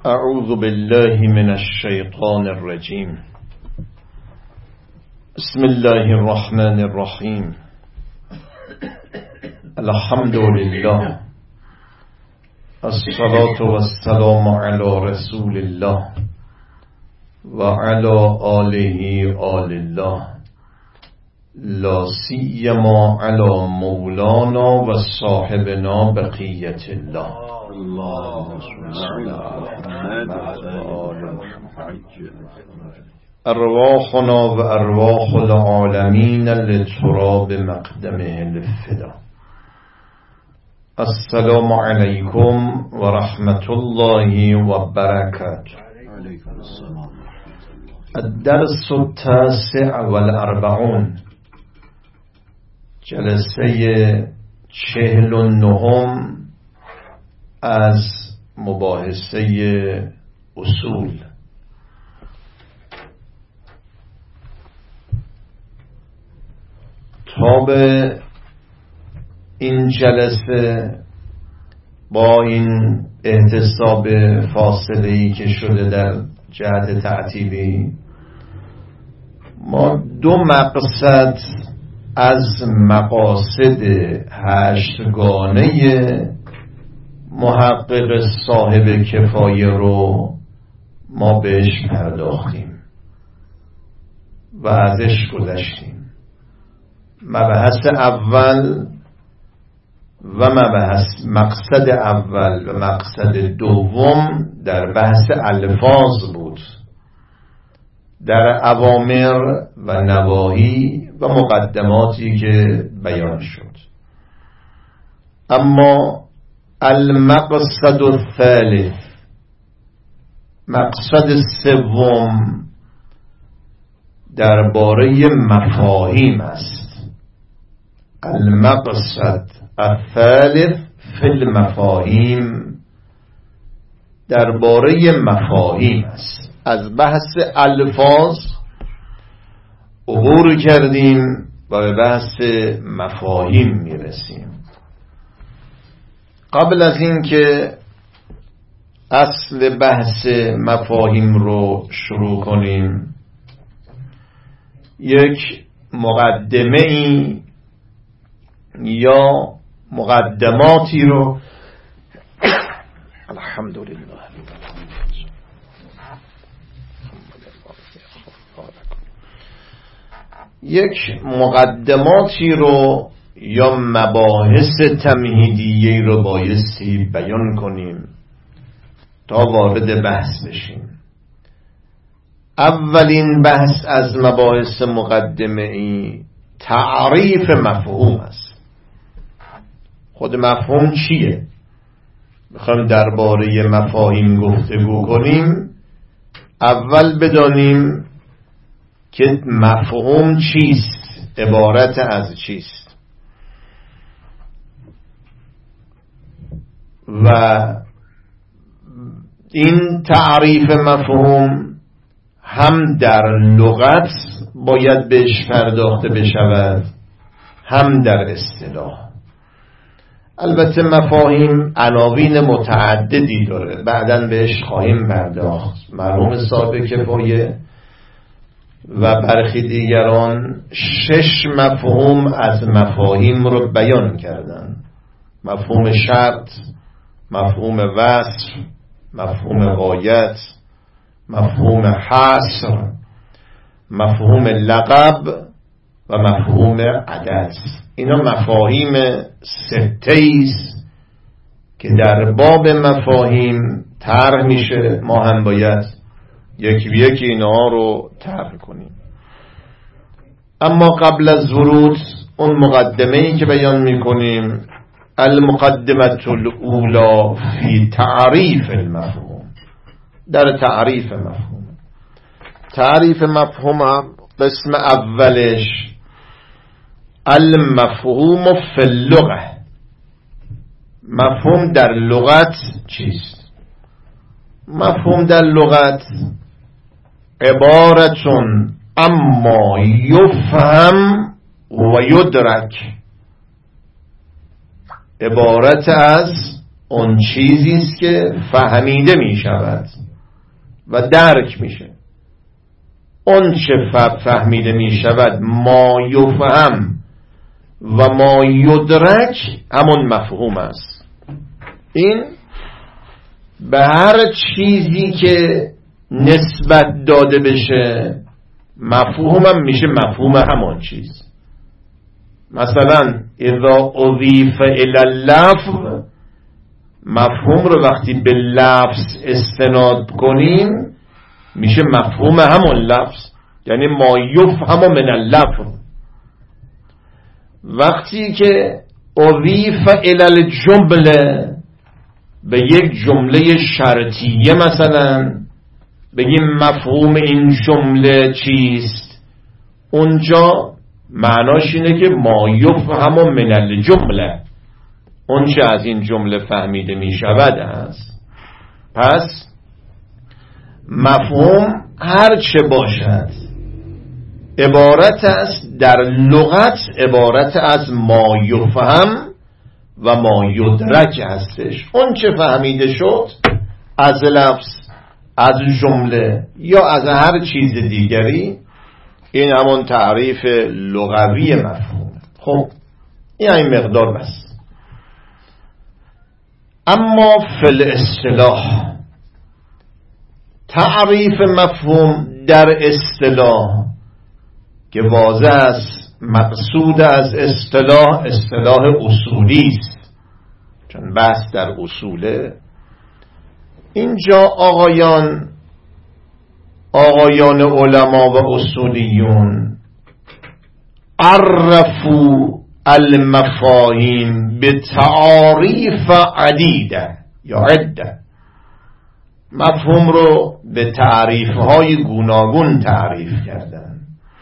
اعوذ بالله من الشیطان الرجیم. بسم الله الرحمن الرحیم. الحمد لله، الصلاة والسلام على رسول الله و علی آله آل الله، لا سیما علی مولانا و صاحبنا بقیت الله. ارواحنا و ارواح العالمین للتراب مقدمه الفدا. السلام علیکم و رحمت الله و برکاته. الدرس التاسع والاربعون، جلسه 49 از مباحثه اصول. تا به این جلسه با این احتساب فاصله‌ای که شده در جهت تعطیلی، ما 2 مقصد از مقاصد 8گانه محقق صاحب کفایه رو ما بهش پرداختیم و ازش گذشتیم. مبحث اول و مقصد اول و مقصد دوم در بحث الفاظ بود، در اوامر و نواهی و مقدماتی که بیان شد. اما المقصد الثالث، مقصد سوم، درباره مفاهیم است. المقصد الثالث فی المفاهیم، درباره مفاهیم است. از بحث الفاظ عبور کردیم و به بحث مفاهیم میرسیم. قبل از این که اصل بحث مفاهیم رو شروع کنیم، یک مقدمه‌ای یا مقدماتی رو الحمدلله یک مقدماتی رو یا مباحث تمهیدیه رو بایستی بیان کنیم تا وارد بحث بشیم. اولین بحث از مباحث مقدمه‌ای تعریف مفهوم است. خود مفهوم چیه؟ میخوایم درباره مفاهیم گفتگو کنیم، اول بدانیم که مفهوم چیست، عبارت از چیست. و این تعریف مفهوم هم در لغت باید بهش پرداخته بشود، هم در اصطلاح. البته مفاهیم عناوین متعددی داره، بعداً بهش خواهیم پرداخت. مرحوم صاحب کفایه و برخی دیگران 6 مفهوم از مفاهیم رو بیان کردن: مفهوم شرط، مفهوم وصف، مفهوم غایت، مفهوم حصر، مفهوم لقب و مفهوم عدد. اینا مفاهیم 6 است که در باب مفاهیم طرح میشه. ما هم باید یکی به یکی اینها رو طرح کنیم. اما قبل از ورود اون مقدمه‌ای که بیان میکنیم، المقدمة الاولی فی تعریف المفهوم، در تعریف مفهوم. تعریف مفهوم قسم اولش المفهوم فی اللغة، مفهوم در لغت چیست؟ مفهوم در لغت عبارتون اما یفهم و یدرک، عبارت از اون چیزی است که فهمیده می شود و درک میشه. اون چه فهمیده می شود ما یفهم و ما یدرک همون مفهوم است. این به هر چیزی که نسبت داده بشه مفهومم میشه مفهوم همون چیز. مثلا اذا اضیف الی اللفظ، مفهوم رو وقتی به لفظ استناد کنیم میشه مفهوم همون لفظ، یعنی ما یفهم من اللفظ. وقتی که اضیف الی الجمله، به یک جمله شرطیه مثلا بگیم مفهوم این جمله چیست، اونجا معناش اینه که ما یفهم من الجمله، اون چه از این جمله فهمیده می شود است. پس مفهوم هر چه باشد عبارت است در لغت، عبارت از ما یفهم و ما یدرک هستش. اون چه فهمیده شد از لفظ، از جمله یا از هر چیز دیگری، این همون تعریف لغوی مفهوم. خب این مقدار بس. اما فی الاصطلاح، تعریف مفهوم در اصطلاح که واضح است مقصود از اصطلاح اصولی است، چون بحث در اصوله. اینجا آقایان علما و اصولیون عرفوا المفاهیم به تعاریف عدیده یا عده، مفهوم رو به تعریف‌های گوناگون تعریف کردن.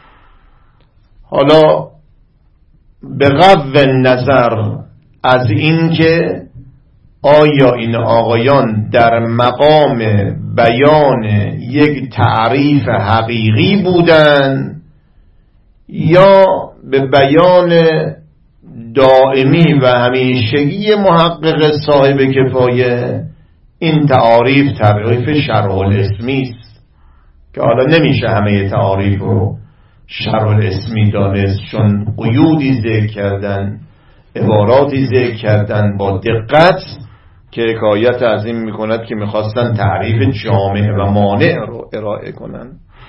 حالا به غض نظر از این که آیا این آقایان در مقام بیان یک تعریف حقیقی بودن یا به بیان دائمی و همیشگی محقق صاحب کفایه، این تعریف شرح الاسمی است که حالا نمیشه همه تعریف رو شرح الاسمی دانست، چون قیودی ذکر کردن، عباراتی ذکر کردن با دقت که حکایت از این میکند که میخواستن تعریف جامع و مانع رو ارائه کنن.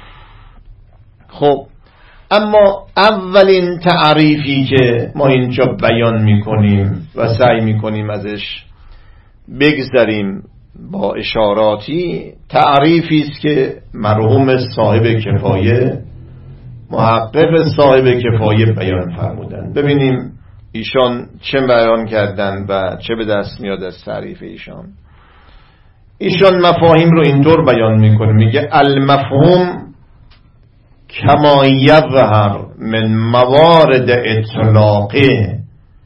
خب اما اولین تعریفی که ما اینجا بیان میکنیم و سعی میکنیم ازش بگذریم با اشاراتی، تعریفی است که مرحوم صاحب کفایه، محقق صاحب کفایه بیان فرمودن. ببینیم ایشان چه بیان کردن و چه به دست میاد از تعریف ایشان. ایشان مفاهیم رو اینطور بیان میکنه، میگه المفهوم کما یظهر من موارد اطلاقه،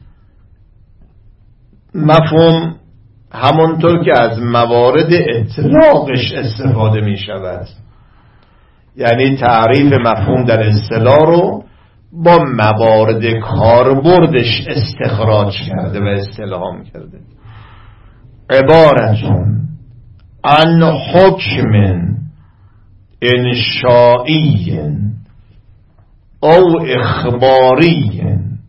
مفهوم همونطور که از موارد اطلاقش استفاده می شود، یعنی تعریف مفهوم در اصطلاح رو با موارد کاربردش استخراج کرده و استلهام کرده. عبارتون عن حکم انشائی او اخباری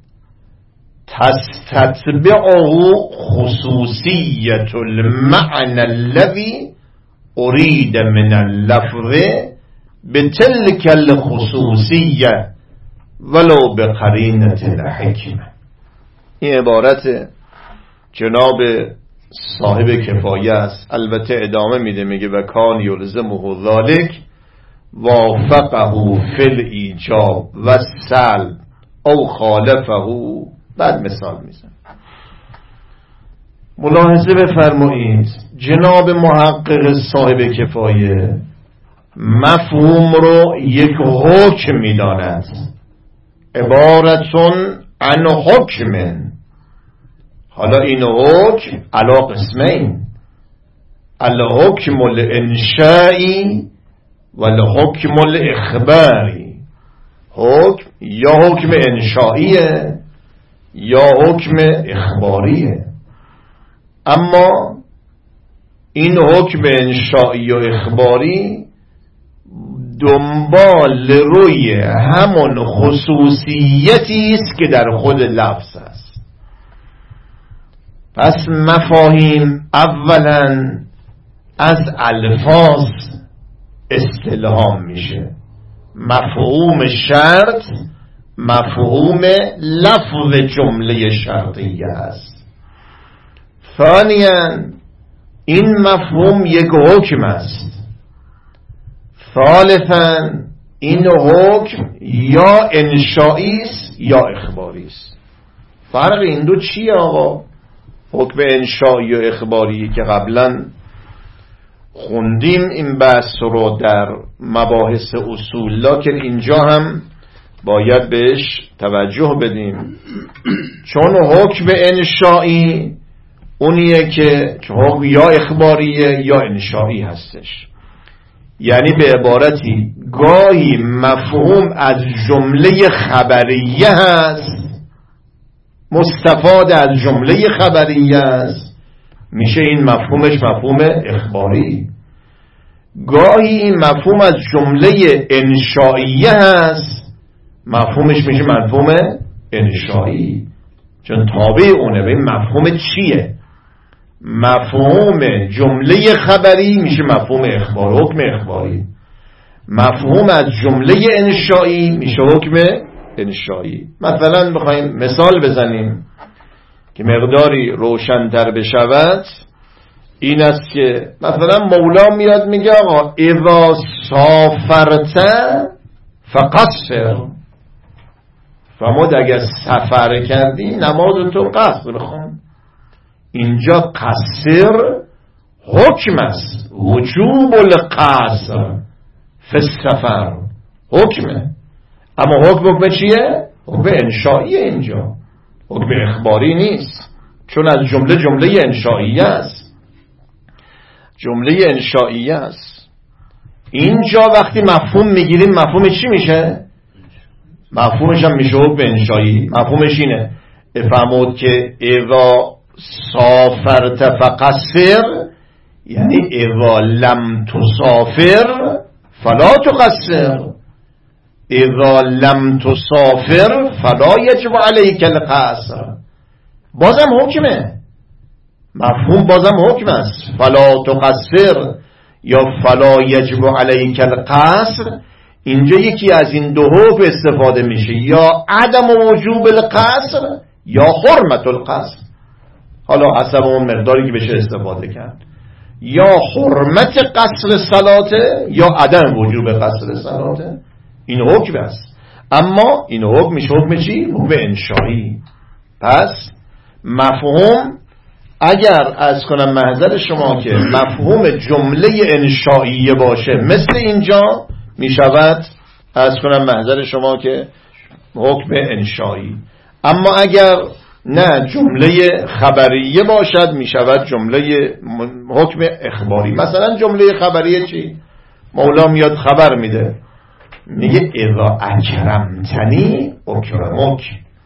تستتبعه خصوصیت المعنى الذي اريد من اللفظ بتلك الخصوصیه ولو بقرینة الحکمه. این عبارت جناب صاحب کفایه است. البته ادامه میده، میگه و کان یلزمه ذلك وافقه فی الایجاب و سلب او خالفه. بعد مثال میزن. ملاحظه بفرمایید جناب محقق صاحب کفایه مفهوم رو یک حکم میداند، عبارتون عن حکم. حالا این حکم علی قسمین، الحکم الانشائی و الحکم الاخباری. حکم یا حکم انشائیه یا حکم اخباریه. اما این حکم انشایی و اخباری دنبال روی همون خصوصیتی است که در خود لفظ است. پس مفاهیم اولا از الفاظ استلهام میشه. مفهوم شرط مفهوم لفظ جمله شرطیه است. ثانیاً این مفهوم یک حکم است. ثالثاً این حکم یا انشایی است یا اخباری است. فرق این دو چیه آقا؟ حکم انشایی و اخباری که قبلا خوندیم این بحث رو در مباحث اصول، لکن اینجا هم باید بهش توجه بدیم، چون حکم انشایی اونیه که حکم یا اخباریه یا انشایی هستش. یعنی به عبارتی گاهی مفهوم از جمله خبریه هست، مستفاد از جمله خبریه است، میشه این مفهومش مفهوم اخباری. گاهی این مفهوم از جمله انشائیه هست، مفهومش میشه مفهوم انشایی، چون تابع اونه. به مفهوم چیه؟ مفهوم جمله خبری میشه مفهوم اخبار، حکم اخباری. مفهوم از جمله انشایی میشه حکم انشایی. مثلا بخوایم مثال بزنیم که مقداری روشن‌تر بشود، این است که مثلا مولا میاد میگه آقا اذا سافرت فقصر، فرمود اگر سفر کردی نماز تو قصر بخون. اینجا قصر حکم است، وجوب القصر فی السفر حکمه، اما حکم چیه؟ حکم انشائیه. اینجا حکم اخباری نیست، چون از جمله انشائیه است. جمله انشائیه است. اینجا وقتی مفهوم میگیریم مفهوم چی میشه؟ مفهومش هم میشه حکم انشایی. مفهومش اینه افهمود که اذا سافرت فقصر، یعنی اذا لم تسافر فلا تقصر، اذا لم تسافر فلا یجب علیک القصر. بازم حکمه، مفهوم بازم حکم است. فلا تقصر یا فلا یجب علیک القصر، اینجا یکی از این دو حکم استفاده میشه، یا عدم وجوب القصر یا حرمت القصر. حالا حسب اون مقداری که بشه استفاده کرد، یا حرمت قصر صلاته یا عدم وجوب قصر صلاته. این حکم است، اما این حکم میشه حکم چی؟ حکم انشایی. پس مفهوم اگر از کنم محضر شما که مفهوم جمله انشائیه باشه، مثل اینجا میشود از کنم محضر شما که حکم انشایی. اما اگر نه جمله خبریه باشد میشود جمله حکم اخباری. مثلا جمله خبریه چی؟ مولا میاد خبر میده، میگه اذا اکرمتنی اکرمک،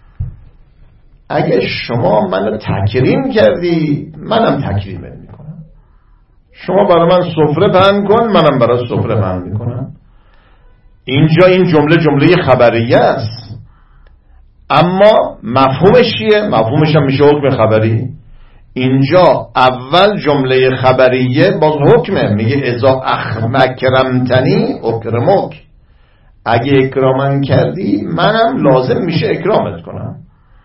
اگه شما منو تکریم کردی منم تکریمت میکنم. شما برای من سفره پهن کن منم برای سفره پهن میکنم. اینجا این جمله خبریه است، اما مفهومش چیه؟ مفهومش هم میشه حکم خبری. اینجا اول جمله خبریه باز حکمه، میگه اذا اکرمتنی اکرمک، اگه اکرامن کردی منم لازم میشه اکرامت کنم.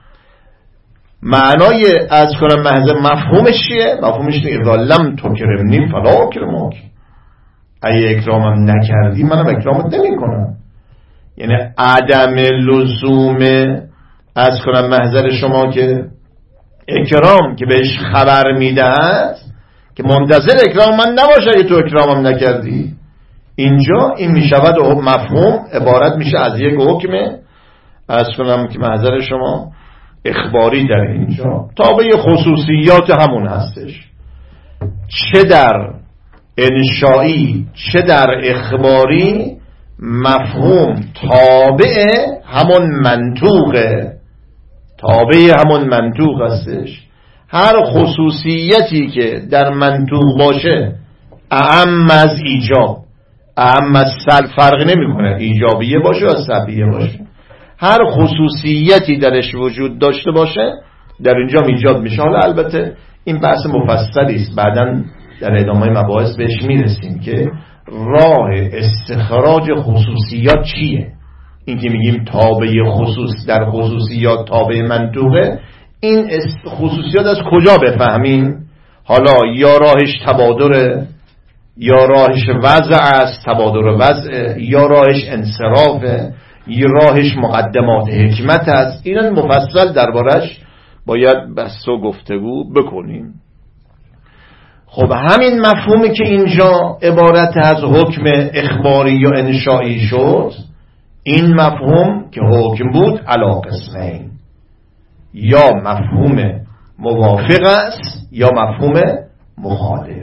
معنای از کنم محض مفهومش چیه؟ مفهومش اینه اذا لم تکرمنی فلا اکرمک، اگه اکرامم نکردی منم اکرامت نمی کنم. یعنی عدم لزوم از کنم محضر شما که اکرام که بهش خبر میدهد که منتظر اکرام من نباشه اگه تو اکرامم نکردی. اینجا این میشود مفهوم عبارت میشه از یک حکم از کنم که محضر شما اخباری در اینجا تابع خصوصیات همون هستش، چه در انشایی چه در اخباری مفهوم تابع همون منطوقه، تابع همون منطوق هستش. هر خصوصیتی که در منطوق باشه اعم از ایجاب، اعم از سلب، فرق نمیکنه ایجابیه باشه یا سلبیه باشه، هر خصوصیتی درش وجود داشته باشه در اینجا ایجاب میشه. حالا البته این بحث مفصلی است، بعداً در ادامه مباحث بهش میرسیم که راه استخراج خصوصیات چیه. این که میگیم تابع خصوص در خصوصیات تابع منطوقه، این خصوصیات از کجا بفهمیم؟ حالا یا راهش تبادره، یا راهش وضع است، تبادر وضع، یا راهش انصرافه، یا راهش مقدمات حکمت است. اینا مفصل دربارش باید بحث و گفتگو بکنیم. خب همین مفهومی که اینجا عبارت از حکم اخباری یا انشایی شد، این مفهوم که حکم بود علی قسمین، یا مفهوم موافق است یا مفهوم مخالف،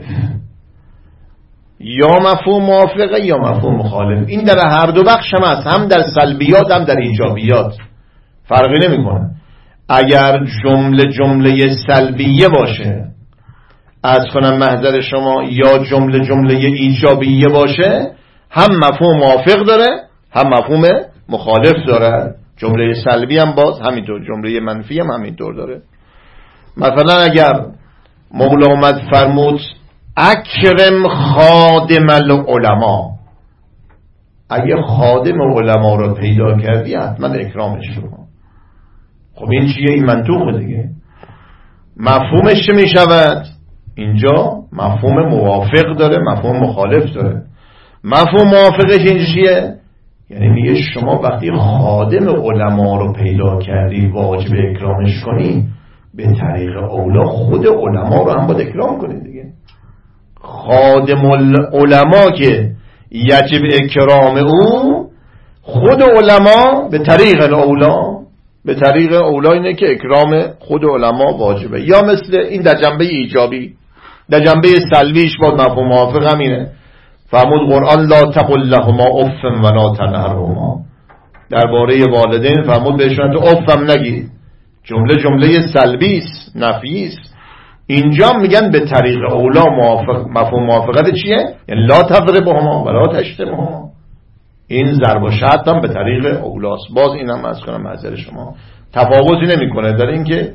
یا مفهوم موافقه یا مفهوم مخالف. این در هر دو بخش هم هست، هم در سلبیات هم در ایجابیات، فرقی نمیکنه. اگر جمله سلبیه باشه، از کنم محضر شما، یا جمله ایجابیه باشه، هم مفهوم موافق داره هم مفهوم مخالف داره. جمله سلبی هم باز همینطور، جمله منفی هم همینطور داره. مثلا اگر مولا اومد فرمود اکرم خادم العلماء، اگه خادم علما رو پیدا کردی حتما اکرامش رو. خب این چیه؟ این منطوق دیگه. مفهومش چه می شود؟ اینجا مفهوم موافق داره، مفهوم مخالف داره. مفهوم موافقش این چیه؟ یعنی میگه شما وقتی خادم علما رو پیدا کردی واجب اکرامش کنی، به طریق اولا خود علما رو هم باید اکرام کنی دیگه. خادم العلما که یجب اکرام او، خود علما به طریق اولا اینه که اکرام خود علما واجبه. یا مثل این در جنبه ایجابی، در جنبه سلبیش با مفهوم موافق همینه. فرمود قرآن لا تقل لهما اف ولا تنهرهما، درباره والدین فرمود بهشون تو اف هم نگید. جمله سلبی است، نفی است. اینجا میگن به طریق اولا مفهوم موافقت چیه؟ یعنی لا تضربهما ولا تشتمهما. این ضرب و شتم هم به طریق اولاست. باز اینم از کنم معذر شما تفاوتی نمیکنه در این که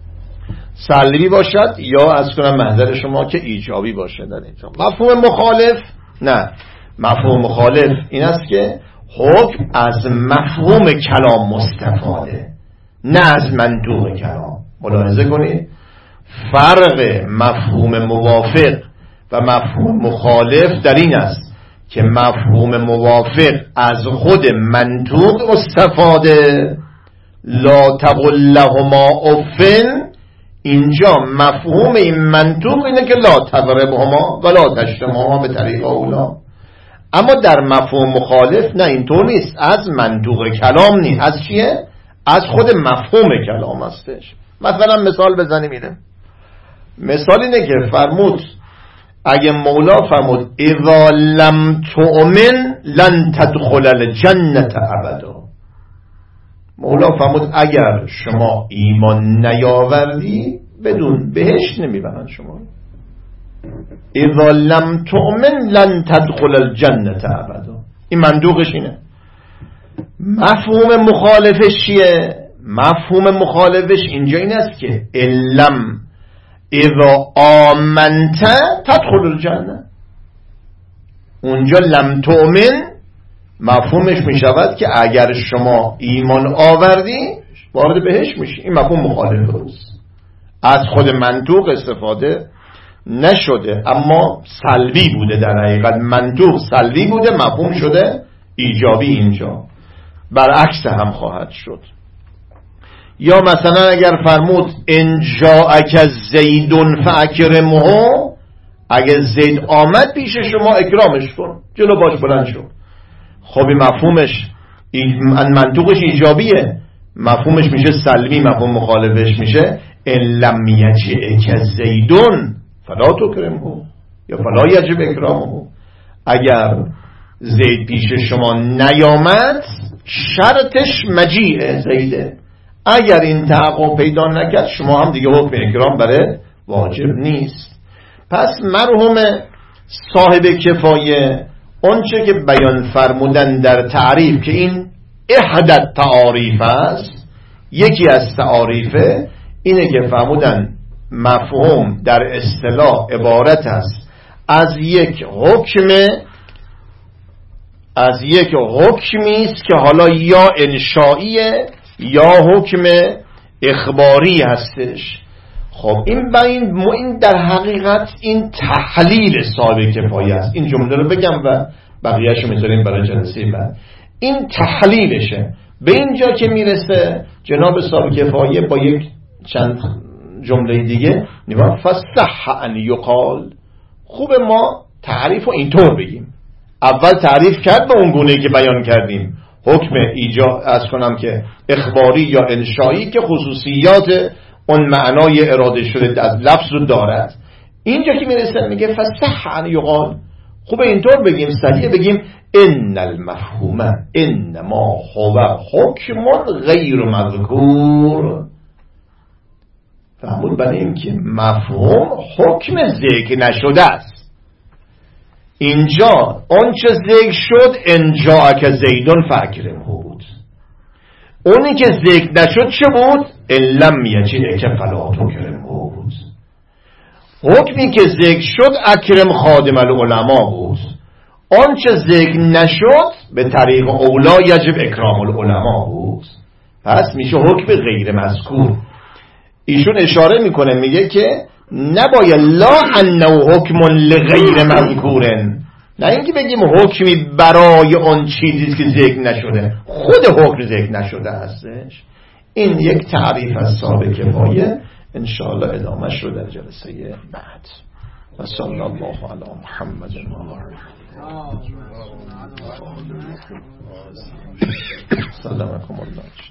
سلبی باشد یا از کنم معذر شما که ایجابی باشه. در اینجا مفهوم مخالف نه، مفهوم مخالف این است که حکم از مفهوم کلام مستفاده، نه از منطوق کلام. ملاحظه کنید فرق مفهوم موافق و مفهوم مخالف در این است که مفهوم موافق از خود منطوق استفاده، لا تقل لهما افن. اینجا مفهوم این منطوق اینه که لا تضربهما ولا تشتمهما به طریق اولا. اما در مفهوم مخالف نه، اینطور نیست، از منطوق کلام نیست. از چیه؟ از خود مفهوم کلام هستش. مثلا مثال بزنیم اینه. مثال اینه که فرمود اگه مولا فرمود اذا لم تؤمن لن تدخل الجنة ابدا، مولا فرمود اگر شما ایمان نیاوردی بدون بهشت نمیبرن شما. اذا لم تؤمن لن تدخل الجنة ابدا، این منطوقش اینه. مفهوم مخالفش چیه؟ مفهوم مخالفش اینجا این است که علم اذا آمنت تدخل الجنه. اونجا لم تؤمن مفهومش می شود که اگر شما ایمان آوردی وارد بهشت میشی. این مفهوم مخالف است، از خود منطوق استفاده نشده، اما سلبی بوده. در حقیقت منطوق سلبی بوده، مفهوم شده ایجابی. اینجا برعکس هم خواهد شد. یا مثلا اگر فرمود ان جاءک زید فاکرمه، اگر زید آمد پیش شما اکرامش کن، جلو باش بلند شو. خب مفهومش منطوقش ایجابیه، مفهومش میشه سلبی. مفهوم مخالفش میشه ان لم یجئک زید فلا تکرمه یا فلا یجب اکرامه. اگر زید پیش شما نیامد، شرطش مجیء زیده، اگر این تحقق پیدا نکرد شما هم دیگه حکم اکرام برای واجب نیست. پس مرحوم صاحب کفایه اونچه که بیان فرمودن در تعریف که این احدت تعاریف است، یکی از تعاریفه اینه که فرمودن مفهوم در اصطلاح عبارت است از یک حکمی است که حالا یا انشائیه یا حکم اخباری هستش. خب این در حقیقت این تحلیل صاحب کفایه است. این جمله رو بگم و بقیه‌اش رو میذاریم برای جلسه بعد. این تحلیلشه. به اینجا که میرسه جناب صاحب کفایه با یک چند جمله دیگه نگاه فصح ان یقال، خوب ما تعریف رو اینطور بگیم. اول تعریف کرد به اون گونه که بیان کردیم، حکم ایجاد از کنم که اخباری یا انشایی که خصوصیات اون معنای اراده شده از لفظ رو دارد. اینجا که میرسه میگه فصح ان یقال، خوب اینطور بگیم، صحیح بگیم ان المفهوم انما هو حکم غیر مذکور. فهمون برای این که مفهوم حکم ذکر نشده است. اینجا آنچه ذکر شد انجا که زیدون فاکرمه بود، اونی که ذکر نشد چه بود؟ لم یجد که فلا تکرمه بود. حکمی که ذکر شد اکرم خادم العلماء بود، آنچه ذکر نشد به طریق اولا یجب اکرام العلماء بود. پس میشه حکم غیر مذکور. ایشون اشاره میکنه میگه که نباید لا انه حکم لغیر مذکورن، نه اینکه بگیم حکمی برای اون چیزی که ذکر نشده، خود حکم ذکر نشده هستش. این یک تعریف از صاحب کفایه، انشاءالله ادامهش رو در جلسه بعد. و صلی الله علی محمد سلامکم الله.